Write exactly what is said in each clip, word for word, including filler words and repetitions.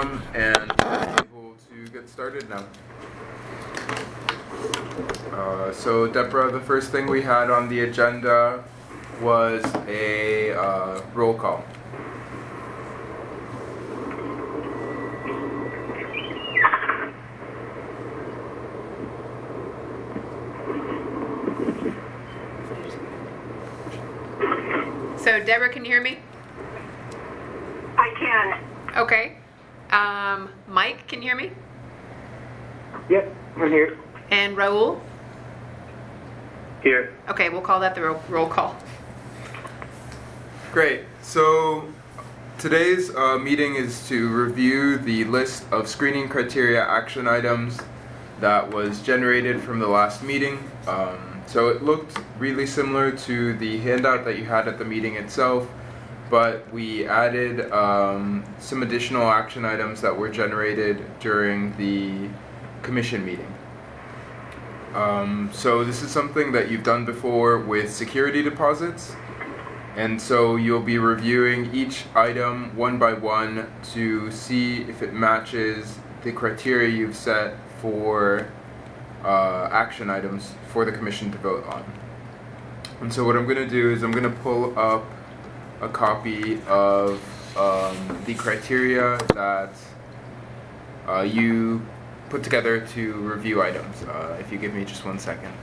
quorum, and we're able to get started now. Uh, so, Deborah, the first thing we had on the agenda was a uh, roll call. So, Deborah, can you hear me? I can. Okay. Um, Mike, can you hear me? Yep, I'm here. And Raul? Here. Okay, we'll call that the roll, roll call. Great. So today's uh, meeting is to review the list of screening criteria action items that was generated from the last meeting. Um, so it looked really similar to the handout that you had at the meeting itself, but we added um, some additional action items that were generated during the commission meeting. Um, so this is something that you've done before with security deposits. And so you'll be reviewing each item one by one to see if it matches the criteria you've set for uh, action items for the commission to vote on. And so what I'm going to do is I'm going to pull up a copy of um, the criteria that uh, you put together to review items. Uh, if you give me just one second.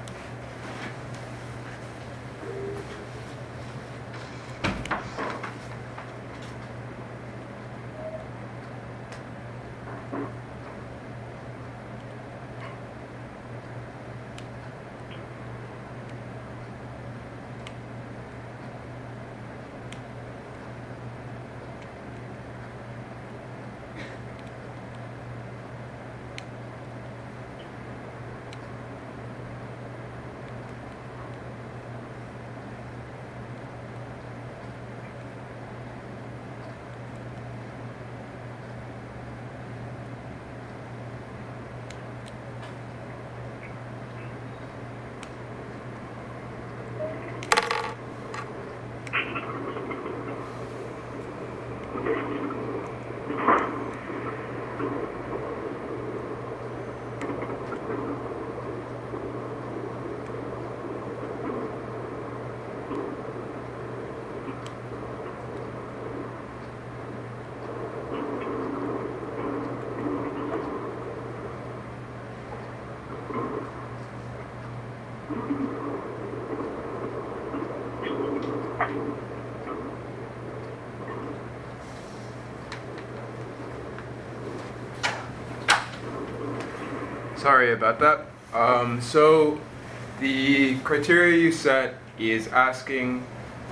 Sorry about that. Um, so the criteria you set is asking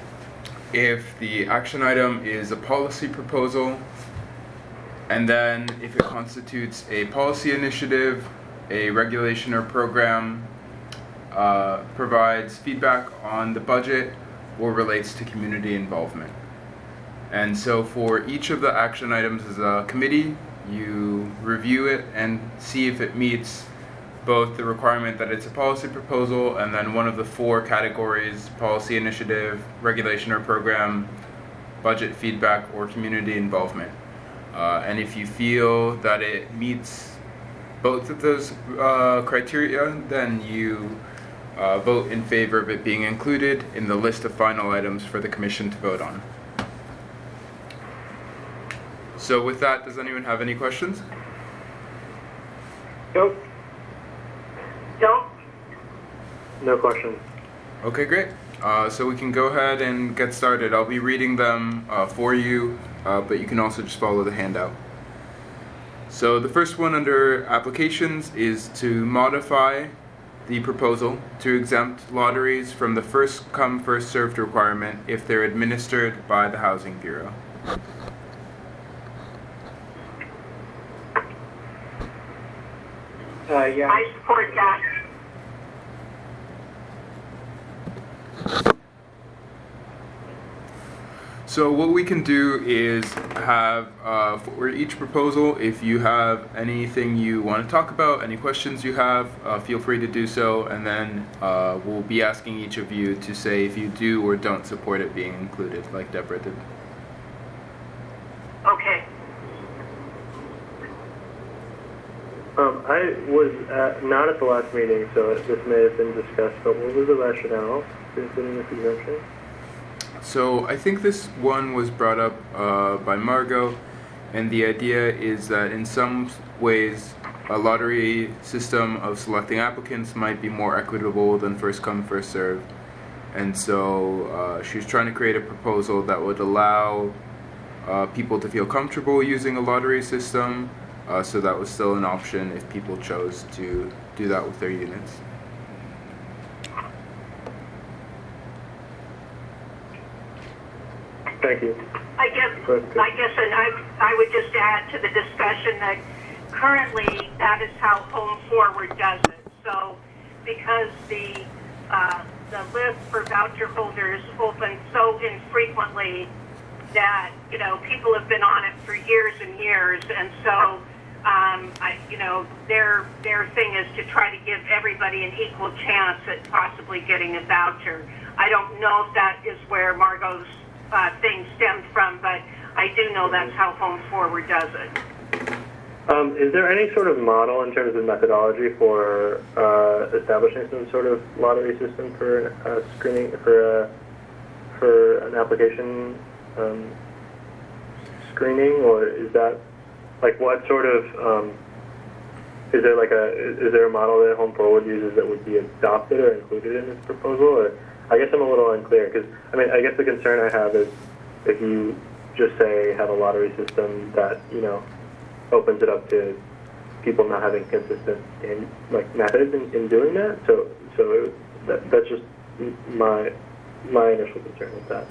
if the action item is a policy proposal, and then if it constitutes a policy initiative, a regulation or program, uh, provides feedback on the budget, or relates to community involvement. And so for each of the action items as a committee, you review it and see if it meets both the requirement that it's a policy proposal and then one of the four categories: policy initiative, regulation or program, budget feedback, or community involvement. Uh, and if you feel that it meets both of those uh, criteria, then you uh, vote in favor of it being included in the list of final items for the commission to vote on. So with that, does anyone have any questions? Nope. Don't. No questions. Okay, great. Uh, so we can go ahead and get started. I'll be reading them uh, for you, uh, but you can also just follow the handout. So the first one under applications is to modify the proposal to exempt lotteries from the first come, first served requirement if they're administered by the Housing Bureau. Uh, yeah. I support that. So what we can do is have, uh, for each proposal, if you have anything you want to talk about, any questions you have, uh, feel free to do so, and then uh, we'll be asking each of you to say if you do or don't support it being included, like Deborah did. Okay. Um, I was at, not at the last meeting, so this may have been discussed, but what was the rationale for including this exemption? So I think this one was brought up uh, by Margot, and the idea is that in some ways a lottery system of selecting applicants might be more equitable than first come, first serve. And so uh, she was trying to create a proposal that would allow uh, people to feel comfortable using a lottery system, uh, so that was still an option if people chose to do that with their units. Thank you. I guess, I guess, and I, I would just add to the discussion that currently that is how Home Forward does it. So because the, uh, the list for voucher holders opens so infrequently that, you know, people have been on it for years and years. And so, um, I, you know, their, their thing is to try to give everybody an equal chance at possibly getting a voucher. I don't know if that is where Margot's uh, thing stemmed from, but I do know that's how Home Forward does it. Um, is there any sort of model in terms of methodology for uh, establishing some sort of lottery system for uh, screening for uh, for an application um, screening, or is that like what sort of um, is there like a is there a model that Home Forward uses that would be adopted or included in this proposal? Or I guess I'm a little unclear because I mean I guess the concern I have is if you just say have a lottery system that you know opens it up to people not having consistent and like methods in, in doing that. So so it, that, that's just my my initial concern with that.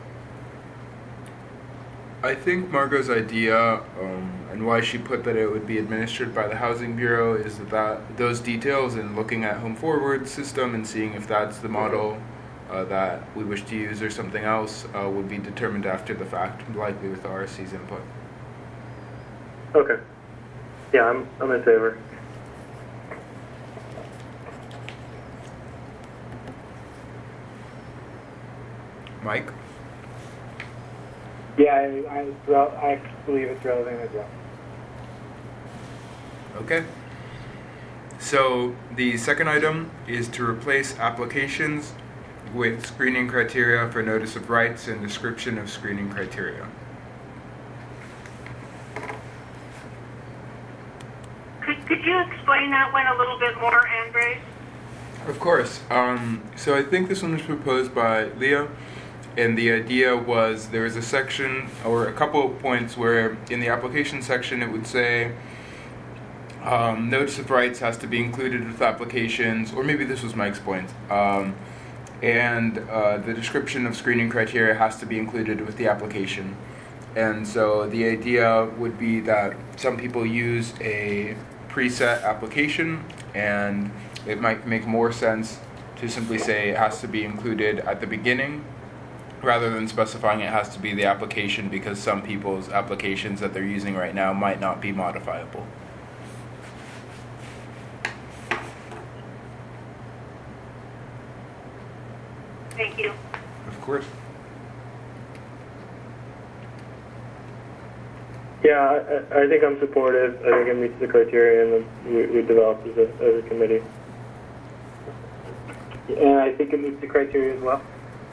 I think Margot's idea um, and why she put that it would be administered by the Housing Bureau is that, that those details and looking at Home Forward system and seeing if that's the model uh, that we wish to use or something else uh, would be determined after the fact, likely with R S C's input. Okay. Yeah, I'm I'm in favor. Mike? Yeah, I, I, well, I believe it's relevant as well. Okay. So the second item is to replace applications with screening criteria for notice of rights and description of screening criteria. Could, could you explain that one a little bit more, Andres? Of course. Um, so I think this one was proposed by Leah, and the idea was there was a section or a couple of points where in the application section it would say um, notice of rights has to be included with applications, or maybe this was Mike's point, um, and uh, the description of screening criteria has to be included with the application. And so the idea would be that some people use a preset application, and it might make more sense to simply say it has to be included at the beginning rather than specifying it has to be the application, because some people's applications that they're using right now might not be modifiable. Thank you. Of course. Yeah, I, I think I'm supportive. I think it meets the criteria and we, we developed as a, as a committee. And I think it meets the criteria as well.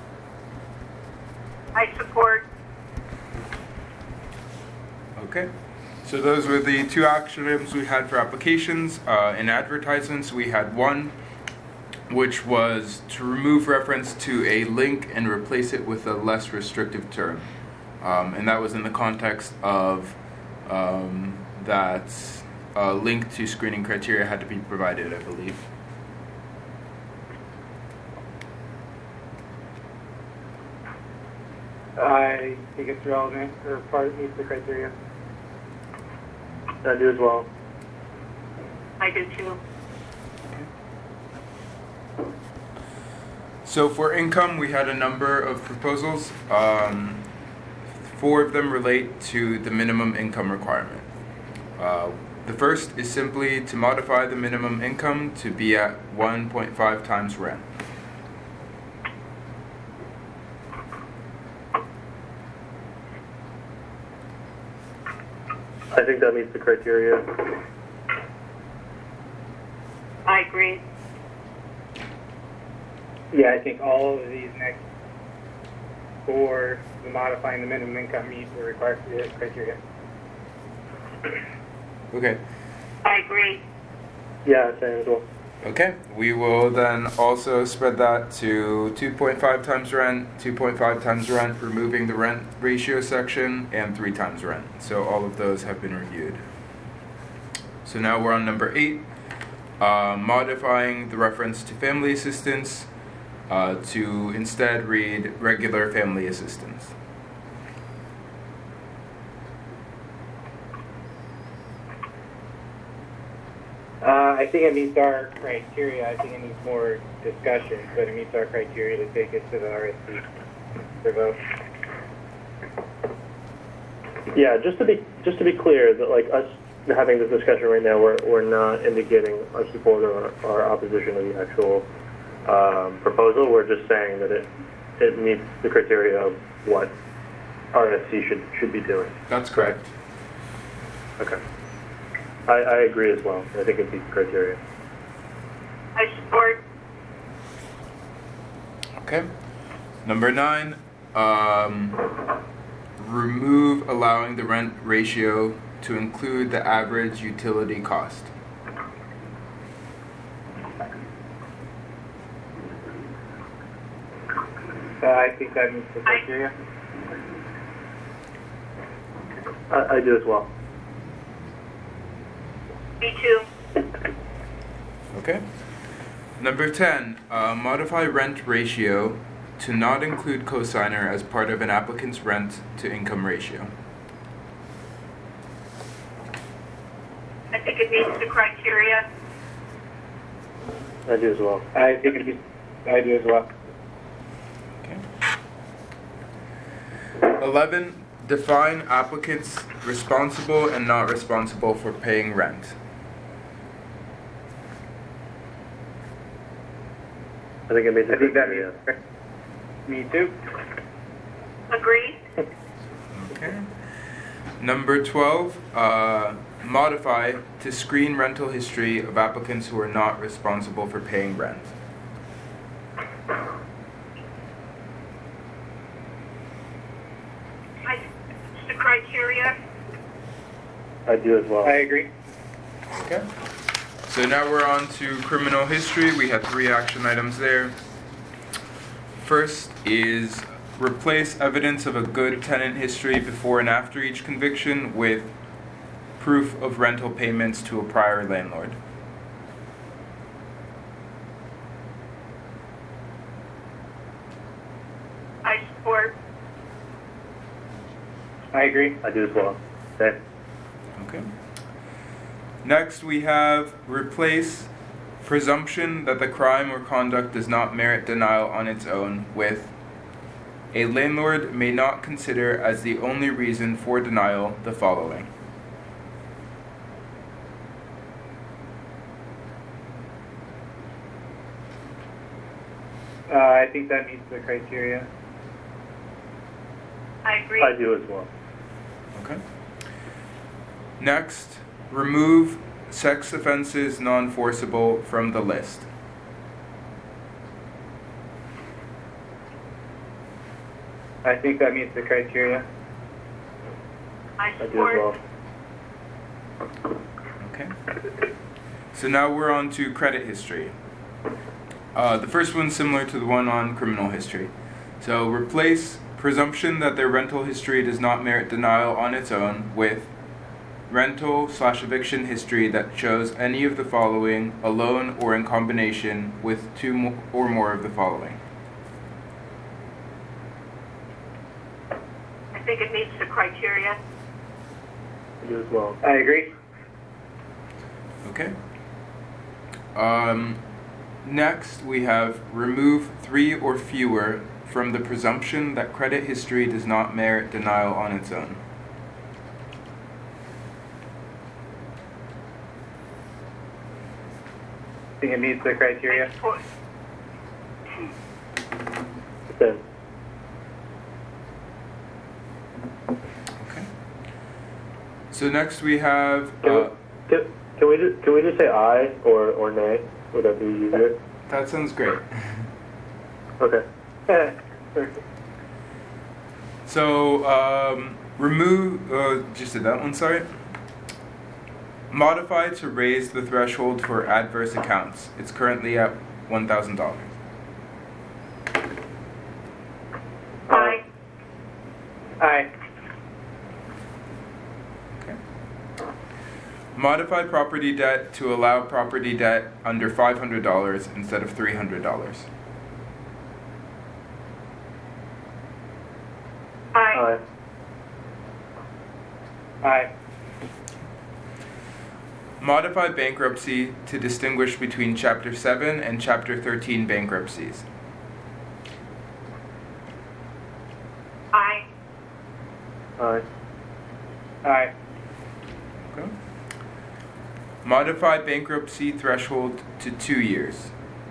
I support. Okay. So those were the two action items we had for applications. Uh, in advertisements, we had one, which was to remove reference to a link and replace it with a less restrictive term. Um, and that was in the context of um, that a link to screening criteria had to be provided, I believe. I think it's relevant, or part of meets the criteria. I do as well. I do too. So for income, we had a number of proposals. Um, four of them relate to the minimum income requirement. Uh, the first is simply to modify the minimum income to be at one point five times rent. I think that meets the criteria. I agree. Yeah, I think all of these next four, the modifying the minimum income meet the required criteria. Okay. I agree. Yeah, same as well. Okay, we will then also spread that to two point five times rent, two point five times rent, removing the rent ratio section, and three times rent. So all of those have been reviewed. So now we're on number eight, uh, modifying the reference to family assistance uh, to instead read regular family assistance. Uh, I think it meets our criteria. I think it needs more discussion, but it meets our criteria to take it to the R S C for vote. Yeah, just to be just to be clear, that like us having this discussion right now, we're we're not indicating our support or our opposition to the actual um, proposal. We're just saying that it it meets the criteria of what R S C should should be doing. That's correct. Okay. I, I agree as well. I think it meets the criteria. I support. Okay. Number nine, um, remove allowing the rent ratio to include the average utility cost. Uh, I think that meets the criteria. I, I do as well. Me too. Okay. Number ten, uh, modify rent ratio to not include cosigner as part of an applicant's rent to income ratio. I think it meets the criteria. I do as well. I think it meets, I do as well. Okay. eleven, define applicants responsible and not responsible for paying rent. I think it meets the I think that criteria. meets, me too. Agreed. Okay. Number twelve, uh, modify to screen rental history of applicants who are not responsible for paying rent. I, it's the criteria. I do as well. I agree. Okay. So now we're on to criminal history. We have three action items there. First is replace evidence of a good tenant history before and after each conviction with proof of rental payments to a prior landlord. I support. I agree. I do as well. Okay. Okay. Next, we have replace presumption that the crime or conduct does not merit denial on its own with a landlord may not consider as the only reason for denial the following. Uh, I think that meets the criteria. I agree. I do as well. Okay. Next, remove sex offenses non-forcible from the list. I think that meets the criteria. I I do as support. well. Okay. So now we're on to credit history. Uh, the first one's similar to the one on criminal history. So replace presumption that their rental history does not merit denial on its own with rental slash eviction history that shows any of the following alone or in combination with two mo- or more of the following. I think it meets the criteria. I do as well. I agree. Okay. Um, next, we have remove three or fewer from the presumption that credit history does not merit denial on its own. I think it meets the criteria. I support. Same. Okay. So next we have. Can, Uh, we, can, Can we just can we just say aye or or nay? Would that be easier? That sounds great. Okay. So, um, remove, uh, just did that one, sorry. Modify to raise the threshold for adverse accounts. It's currently at one thousand dollars. Aye. Aye. Okay. Modify property debt to allow property debt under five hundred dollars instead of three hundred dollars. Aye. Aye. Aye. Modify bankruptcy to distinguish between Chapter seven and Chapter thirteen bankruptcies. Aye. Aye. Aye. Okay. Modify bankruptcy threshold to two years.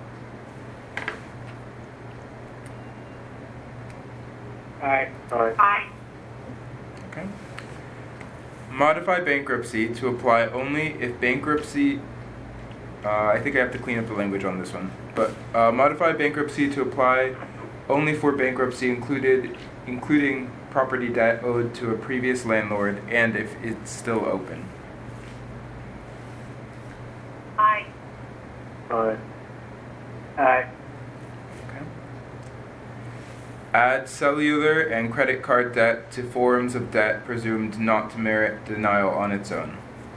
Aye. Aye. Aye. Okay. Modify bankruptcy to apply only if bankruptcy. Uh, I think I have to clean up the language on this one. But uh, modify bankruptcy to apply only for bankruptcy included, including property debt owed to a previous landlord, and if it's still open. Aye. Aye. Aye. Okay. Add cellular and credit card debt to forms of debt presumed not to merit denial on its own.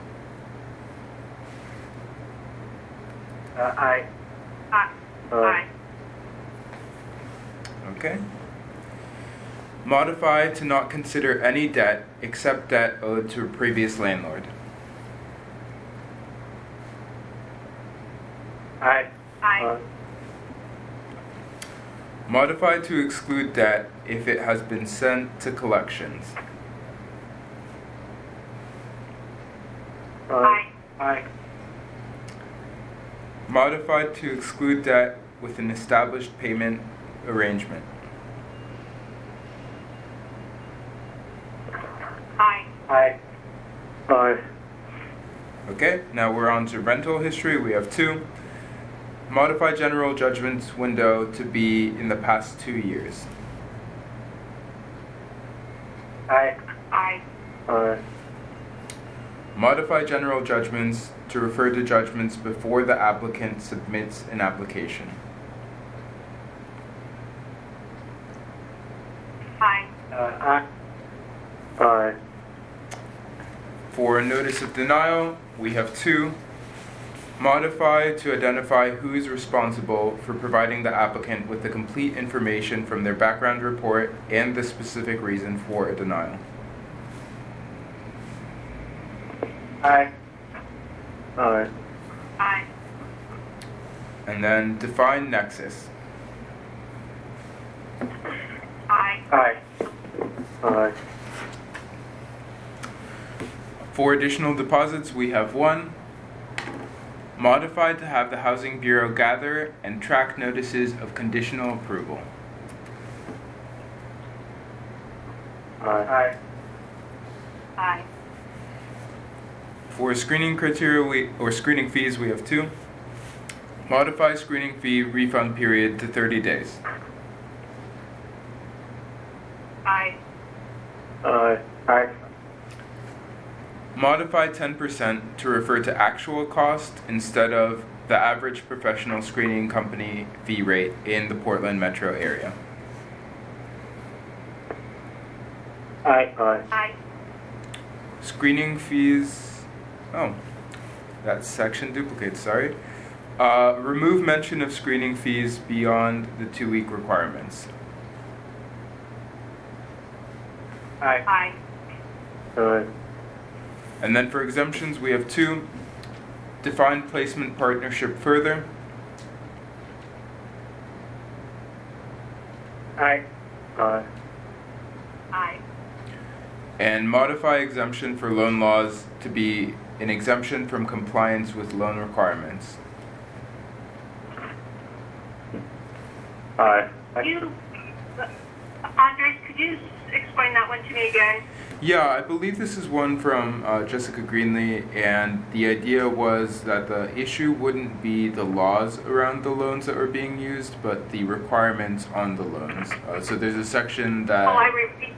Uh, aye. Aye. Aye. Okay. Modify to not consider any debt except debt owed to a previous landlord. Aye. Aye. Modify to exclude debt if it has been sent to collections. Aye. Aye. Modify to exclude debt with an established payment arrangement. Aye. Aye. Aye. Okay, now we're on to rental history. We have two. Modify general judgments window to be in the past two years. Aye. Aye. Aye. Modify general judgments to refer to judgments before the applicant submits an application. Aye. Uh, aye. Aye. For notice of denial, we have two. Modify to identify who is responsible for providing the applicant with the complete information from their background report and the specific reason for a denial. Aye. Aye. Aye. And then define nexus. Aye. Aye. Aye. For additional deposits, we have one. Modify to have the Housing Bureau gather and track notices of conditional approval. Aye. Aye. Aye. For screening criteria we, or screening fees, we have two. Modify screening fee refund period to thirty days. Aye. Aye. Aye. Modify ten percent to refer to actual cost instead of the average professional screening company fee rate in the Portland metro area. Aye. Aye. Aye. Screening fees, oh, that section duplicates, sorry. Uh, remove mention of screening fees beyond the two-week requirements. Aye. Aye. Aye. And then for exemptions, we have two. Define placement partnership further. Aye. Aye. Aye. And modify exemption for loan laws to be an exemption from compliance with loan requirements. Aye. You, Andres, could you s- explain that one to me again? Yeah, I believe this is one from uh, Jessica Greenlee, and the idea was that the issue wouldn't be the laws around the loans that were being used, but the requirements on the loans. Uh, so there's a section that... Oh, I repeat.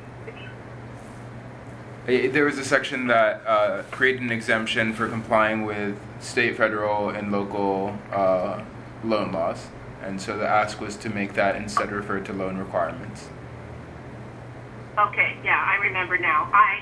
Eh, There was a section that uh, created an exemption for complying with state, federal, and local uh, loan laws. And so the ask was to make that instead refer to loan requirements. Okay, yeah, I remember now. I,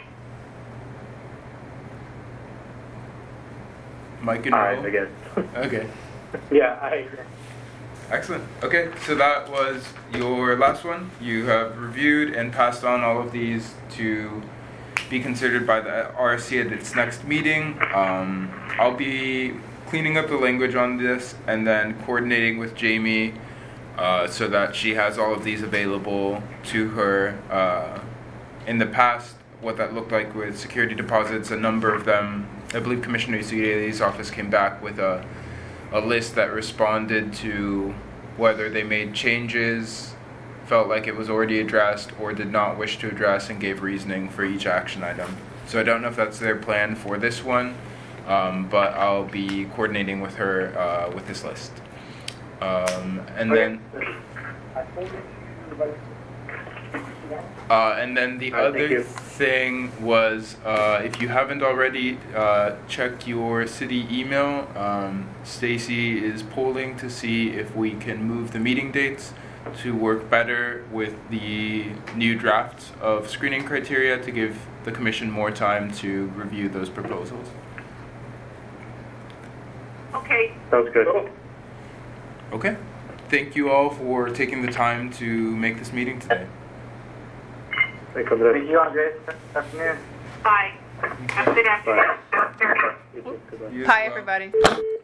Mike and Aye, Raul? I guess. Okay. Yeah, I agree. Excellent. Okay, so that was your last one. You have reviewed and passed on all of these to be considered by the R S C at its next meeting. Um, I'll be cleaning up the language on this and then coordinating with Jamie uh, so that she has all of these available to her. Uh, in the past, what that looked like with security deposits, a number of them, I believe Commissioner Usuali's office came back with a a list that responded to whether they made changes, felt like it was already addressed, or did not wish to address, and gave reasoning for each action item. So I don't know if that's their plan for this one, um, but I'll be coordinating with her uh, with this list. Um, and then, uh, and then the All right, thank other you. thing was, uh, if you haven't already, uh, check your city email. Um, Stacy is polling to see if we can move the meeting dates to work better with the new drafts of screening criteria to give the commission more time to review those proposals. okay, Sounds good. Okay. Thank you all for taking the time to make this meeting today. Thanks, Andres. Thank you, Andres. Good afternoon. bye. Have a good afternoon. You too. Goodbye. You as Bye, well. everybody.